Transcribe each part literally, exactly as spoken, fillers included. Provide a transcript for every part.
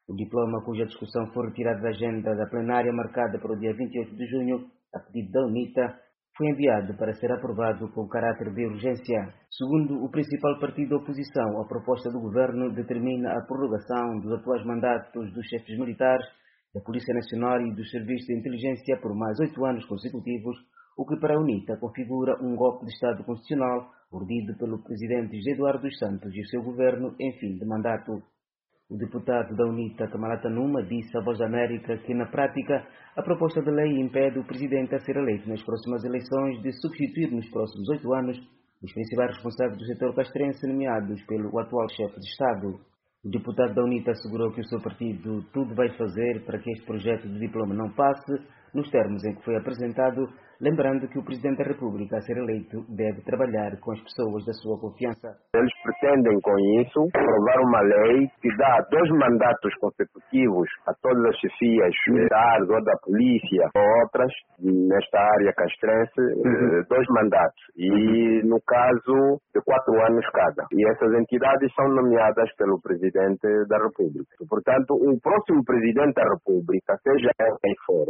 O diploma, cuja discussão foi retirada da agenda da plenária marcada para o dia vinte e oito de junho, a pedido da UNITA, foi enviado para ser aprovado com caráter de urgência. Segundo o principal partido da oposição, a proposta do governo determina a prorrogação dos atuais mandatos dos chefes militares, da Polícia Nacional e dos Serviços de Inteligência por mais oito anos consecutivos, o que para a UNITA configura um golpe de Estado constitucional urdido pelo presidente José Eduardo dos Santos e o seu governo em fim de mandato. O deputado da UNITA, Camalata Numa, disse à Voz da América que, na prática, a proposta de lei impede o presidente a ser eleito nas próximas eleições de substituir nos próximos oito anos os principais responsáveis do setor castrense nomeados pelo atual chefe de Estado. O deputado da UNITA assegurou que o seu partido tudo vai fazer para que este projeto de diploma não passe nos termos em que foi apresentado, lembrando que o Presidente da República, a ser eleito, deve trabalhar com as pessoas da sua confiança. Eles pretendem, com isso, aprovar uma lei que dá dois mandatos consecutivos a todas as chefias militares ou da polícia ou outras, nesta área castrense, uhum. dois mandatos. E, no caso, de quatro anos cada. E essas entidades são nomeadas pelo Presidente da República. Portanto, o próximo Presidente da República, seja quem for,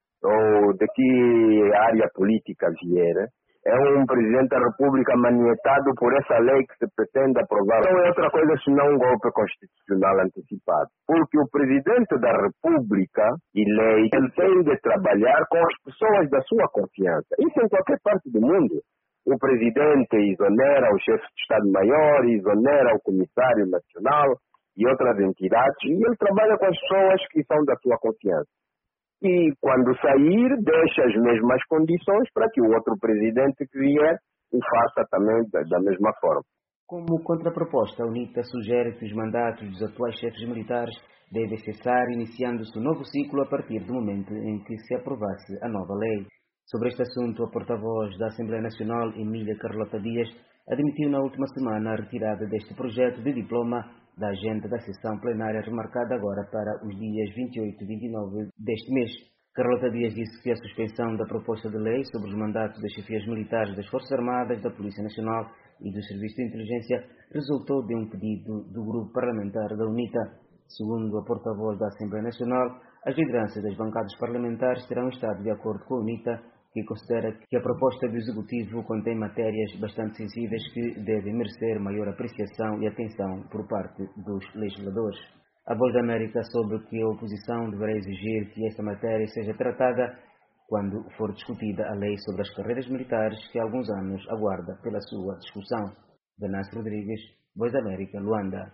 ou de que área política vier, é um Presidente da República manietado por essa lei que se pretende aprovar. Não é outra coisa senão um golpe constitucional antecipado. Porque o Presidente da República eleito, ele tem de trabalhar com as pessoas da sua confiança. Isso em qualquer parte do mundo. O Presidente exonera o chefe de Estado-Maior, exonera o Comissário Nacional e outras entidades, e ele trabalha com as pessoas que são da sua confiança. E quando sair, deixa as mesmas condições para que o outro presidente que vier o faça também da, da mesma forma. Como contraproposta, a UNITA sugere que os mandatos dos atuais chefes militares devem cessar, iniciando-se um novo ciclo a partir do momento em que se aprovasse a nova lei. Sobre este assunto, a porta-voz da Assembleia Nacional, Emília Carlota Dias, admitiu na última semana a retirada deste projeto de diploma da agenda da sessão plenária remarcada agora para os dias vinte e oito e vinte e nove deste mês. Carlota Dias disse que a suspensão da proposta de lei sobre os mandatos das chefias militares das Forças Armadas, da Polícia Nacional e do Serviço de Inteligência resultou de um pedido do grupo parlamentar da UNITA. Segundo a porta-voz da Assembleia Nacional, as lideranças das bancadas parlamentares terão estado de acordo com a UNITA, que considera que a proposta do Executivo contém matérias bastante sensíveis que devem merecer maior apreciação e atenção por parte dos legisladores. A Voz da América soube que a oposição deverá exigir que esta matéria seja tratada quando for discutida a lei sobre as carreiras militares, que há alguns anos aguarda pela sua discussão. Venâncio Rodrigues, Voz da América, Luanda.